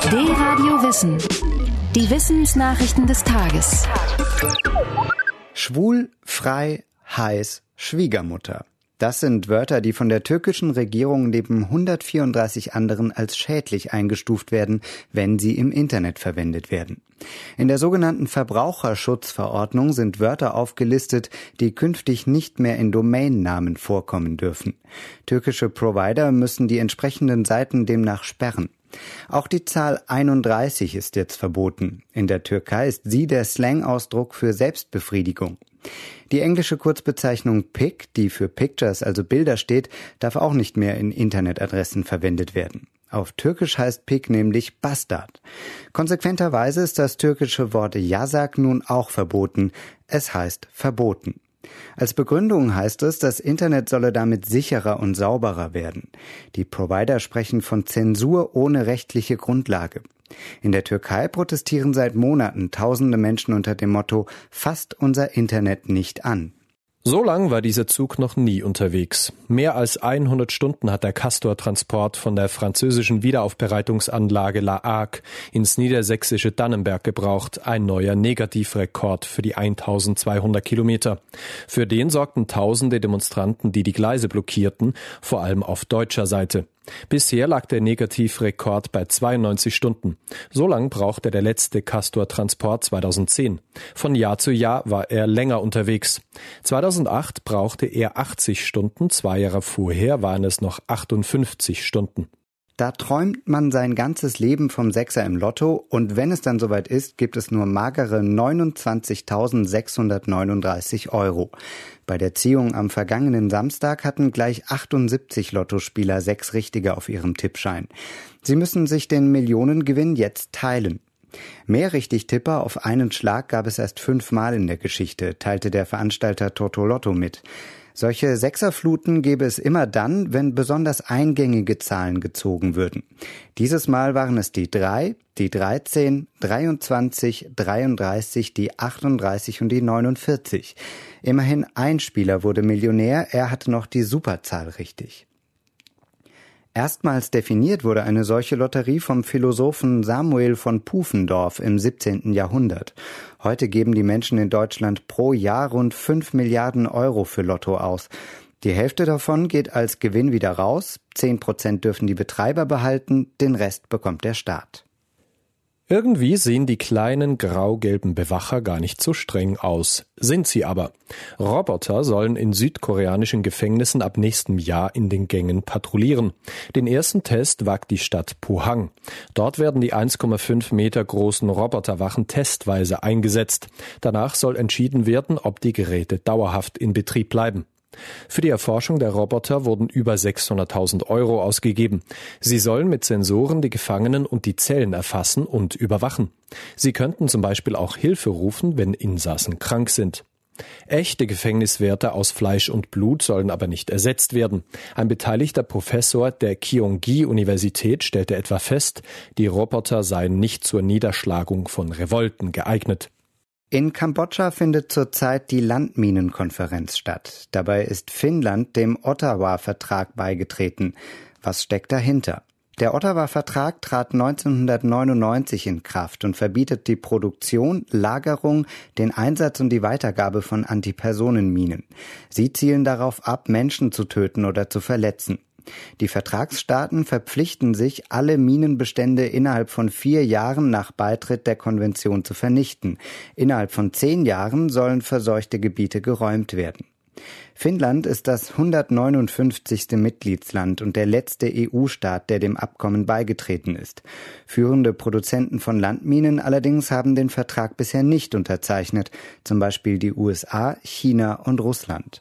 D-Radio Wissen. Die Wissensnachrichten des Tages. Schwul, frei, heiß, Schwiegermutter. Das sind Wörter, die von der türkischen Regierung neben 134 anderen als schädlich eingestuft werden, wenn sie im Internet verwendet werden. In der sogenannten Verbraucherschutzverordnung sind Wörter aufgelistet, die künftig nicht mehr in Domainnamen vorkommen dürfen. Türkische Provider müssen die entsprechenden Seiten demnach sperren. Auch die Zahl 31 ist jetzt verboten. In der Türkei ist sie der Slang-Ausdruck für Selbstbefriedigung. Die englische Kurzbezeichnung Pic, die für Pictures, also Bilder steht, darf auch nicht mehr in Internetadressen verwendet werden. Auf Türkisch heißt Pic nämlich Bastard. Konsequenterweise ist das türkische Wort Yasak nun auch verboten. Es heißt verboten. Als Begründung heißt es, das Internet solle damit sicherer und sauberer werden. Die Provider sprechen von Zensur ohne rechtliche Grundlage. In der Türkei protestieren seit Monaten tausende Menschen unter dem Motto »Fasst unser Internet nicht an«. So lang war dieser Zug noch nie unterwegs. Mehr als 100 Stunden hat der Castor-Transport von der französischen Wiederaufbereitungsanlage La Hague ins niedersächsische Dannenberg gebraucht. Ein neuer Negativrekord für die 1200 Kilometer. Für den sorgten tausende Demonstranten, die Gleise blockierten, vor allem auf deutscher Seite. Bisher lag der Negativrekord bei 92 Stunden. So lang brauchte der letzte Castor-Transport 2010. Von Jahr zu Jahr war er länger unterwegs. 2008 brauchte er 80 Stunden, 2 Jahre vorher waren es noch 58 Stunden. Da träumt man sein ganzes Leben vom Sechser im Lotto und wenn es dann soweit ist, gibt es nur magere 29.639 €. Bei der Ziehung am vergangenen Samstag hatten gleich 78 Lottospieler 6 Richtige auf ihrem Tippschein. Sie müssen sich den Millionengewinn jetzt teilen. Mehr Richtigtipper auf einen Schlag gab es erst 5-mal in der Geschichte, teilte der Veranstalter Totolotto mit. Solche Sechserfluten gäbe es immer dann, wenn besonders eingängige Zahlen gezogen würden. Dieses Mal waren es die 3, die 13, 23, 33, die 38 und die 49. Immerhin ein Spieler wurde Millionär, er hatte noch die Superzahl richtig. Erstmals definiert wurde eine solche Lotterie vom Philosophen Samuel von Pufendorf im 17. Jahrhundert. Heute geben die Menschen in Deutschland pro Jahr rund 5 Milliarden € für Lotto aus. Die Hälfte davon geht als Gewinn wieder raus, 10% dürfen die Betreiber behalten, den Rest bekommt der Staat. Irgendwie sehen die kleinen grau-gelben Bewacher gar nicht so streng aus. Sind sie aber. Roboter sollen in südkoreanischen Gefängnissen ab nächstem Jahr in den Gängen patrouillieren. Den ersten Test wagt die Stadt Pohang. Dort werden die 1,5 Meter großen Roboterwachen testweise eingesetzt. Danach soll entschieden werden, ob die Geräte dauerhaft in Betrieb bleiben. Für die Erforschung der Roboter wurden über 600.000 € ausgegeben. Sie sollen mit Sensoren die Gefangenen und die Zellen erfassen und überwachen. Sie könnten zum Beispiel auch Hilfe rufen, wenn Insassen krank sind. Echte Gefängniswärter aus Fleisch und Blut sollen aber nicht ersetzt werden. Ein beteiligter Professor der Kyonggi-Universität stellte etwa fest, die Roboter seien nicht zur Niederschlagung von Revolten geeignet. In Kambodscha findet zurzeit die Landminenkonferenz statt. Dabei ist Finnland dem Ottawa-Vertrag beigetreten. Was steckt dahinter? Der Ottawa-Vertrag trat 1999 in Kraft und verbietet die Produktion, Lagerung, den Einsatz und die Weitergabe von Antipersonenminen. Sie zielen darauf ab, Menschen zu töten oder zu verletzen. Die Vertragsstaaten verpflichten sich, alle Minenbestände innerhalb von 4 Jahren nach Beitritt der Konvention zu vernichten. Innerhalb von 10 Jahren sollen verseuchte Gebiete geräumt werden. Finnland ist das 159. Mitgliedsland und der letzte EU-Staat, der dem Abkommen beigetreten ist. Führende Produzenten von Landminen allerdings haben den Vertrag bisher nicht unterzeichnet, zum Beispiel die USA, China und Russland.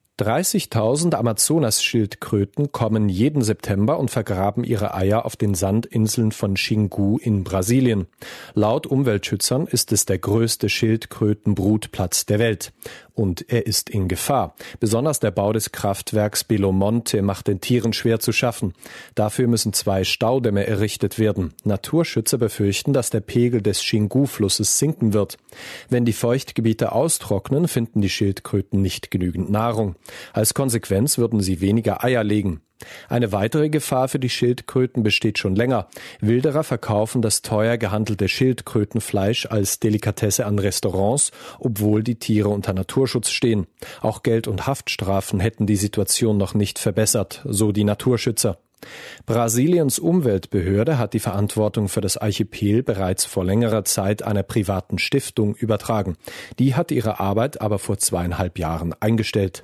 30.000 Amazonas-Schildkröten kommen jeden September und vergraben ihre Eier auf den Sandinseln von Xingu in Brasilien. Laut Umweltschützern ist es der größte Schildkrötenbrutplatz der Welt. Und er ist in Gefahr. Besonders der Bau des Kraftwerks Belo Monte macht den Tieren schwer zu schaffen. Dafür müssen 2 Staudämme errichtet werden. Naturschützer befürchten, dass der Pegel des Xingu-Flusses sinken wird. Wenn die Feuchtgebiete austrocknen, finden die Schildkröten nicht genügend Nahrung. Als Konsequenz würden sie weniger Eier legen. Eine weitere Gefahr für die Schildkröten besteht schon länger. Wilderer verkaufen das teuer gehandelte Schildkrötenfleisch als Delikatesse an Restaurants, obwohl die Tiere unter Naturschutz stehen. Auch Geld- und Haftstrafen hätten die Situation noch nicht verbessert, so die Naturschützer. Brasiliens Umweltbehörde hat die Verantwortung für das Archipel bereits vor längerer Zeit einer privaten Stiftung übertragen. Die hat ihre Arbeit aber vor 2,5 Jahren eingestellt.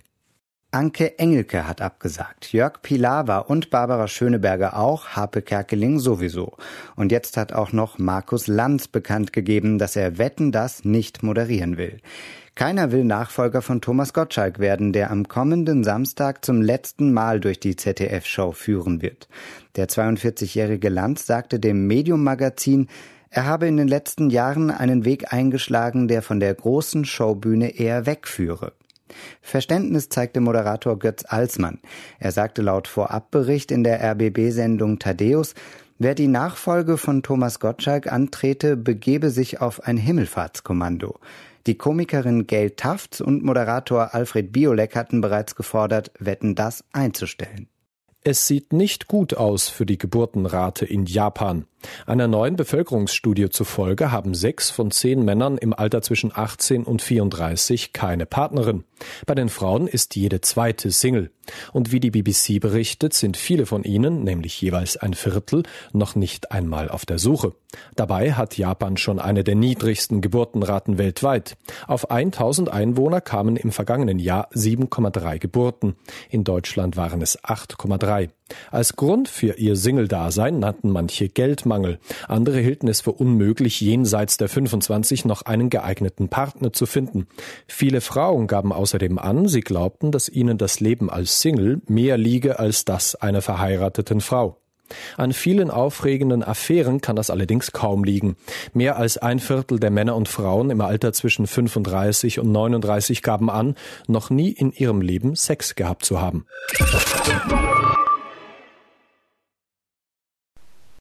Anke Engelke hat abgesagt, Jörg Pilawa und Barbara Schöneberger auch, Harpe Kerkeling sowieso. Und jetzt hat auch noch Markus Lanz bekannt gegeben, dass er Wetten, dass nicht moderieren will. Keiner will Nachfolger von Thomas Gottschalk werden, der am kommenden Samstag zum letzten Mal durch die ZDF-Show führen wird. Der 42-jährige Lanz sagte dem Medium-Magazin, er habe in den letzten Jahren einen Weg eingeschlagen, der von der großen Showbühne eher wegführe. Verständnis zeigte Moderator Götz Alsmann. Er sagte laut Vorabbericht in der RBB-Sendung Thaddäus, wer die Nachfolge von Thomas Gottschalk antrete, begebe sich auf ein Himmelfahrtskommando. Die Komikerin Gail Tafts und Moderator Alfred Biolek hatten bereits gefordert, Wetten, dass einzustellen. Es sieht nicht gut aus für die Geburtenrate in Japan. Einer neuen Bevölkerungsstudie zufolge haben 6 von 10 Männern im Alter zwischen 18 und 34 keine Partnerin. Bei den Frauen ist jede zweite Single. Und wie die BBC berichtet, sind viele von ihnen, nämlich jeweils ein Viertel, noch nicht einmal auf der Suche. Dabei hat Japan schon eine der niedrigsten Geburtenraten weltweit. Auf 1000 Einwohner kamen im vergangenen Jahr 7,3 Geburten. In Deutschland waren es 8,3. Als Grund für ihr Single-Dasein nannten manche Geldmangel. Andere hielten es für unmöglich, jenseits der 25 noch einen geeigneten Partner zu finden. Viele Frauen gaben außerdem an, sie glaubten, dass ihnen das Leben als Single mehr liege als das einer verheirateten Frau. An vielen aufregenden Affären kann das allerdings kaum liegen. Mehr als 1/4 der Männer und Frauen im Alter zwischen 35 und 39 gaben an, noch nie in ihrem Leben Sex gehabt zu haben.